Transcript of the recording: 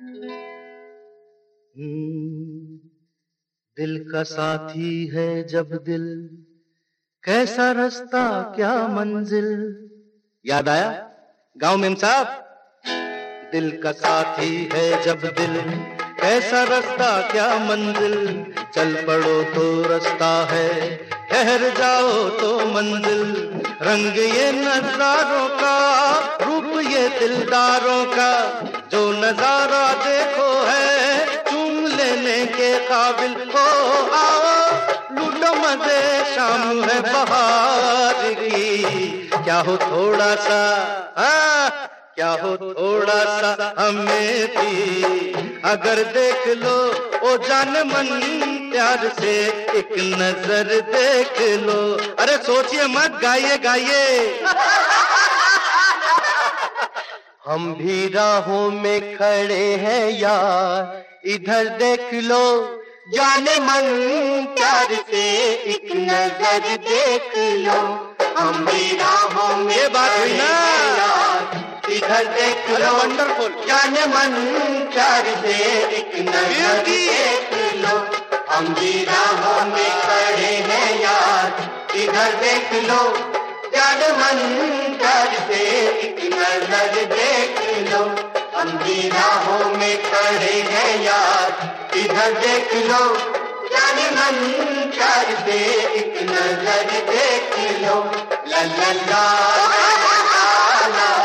दिल का साथी है जब दिल, कैसा रास्ता क्या मंजिल। याद आया गांव मेम साहब? दिल का साथी है जब दिल, कैसा रास्ता क्या मंजिल। चल पड़ो तो रास्ता है, ठहर जाओ तो मंजिल। रंग ये नजारों का, रूप ये दिलदारों का, जो नजारा देखो है चूम लेने के काबिल। हो आओ लूटो मजे, शाम है बहार की। क्या हो थोड़ा सा, क्या हो थोड़ा सा हमें भी, अगर देख लो ओ जान मन प्यार से एक नजर देख लो। अरे सोचिए मत, गाइए गाइए। हम भी राहों में खड़े हैं यार, इधर देख लो जाने मन प्यार से एक नजर देख लो। हम भी राहों में, ये बात हुई ना, इधर देख लो वंडरफुल, जाने मन प्यार से एक नजर देख लो। हम भी राहों में खड़े हैं यार, इधर देख लो जाने मन प्यार से एक नजर देख लो। हम भी राहों में खड़े हैं यार, इधर देख लो जाने मन प्यार से एक नजर देख लो। ला ला ला ला ला।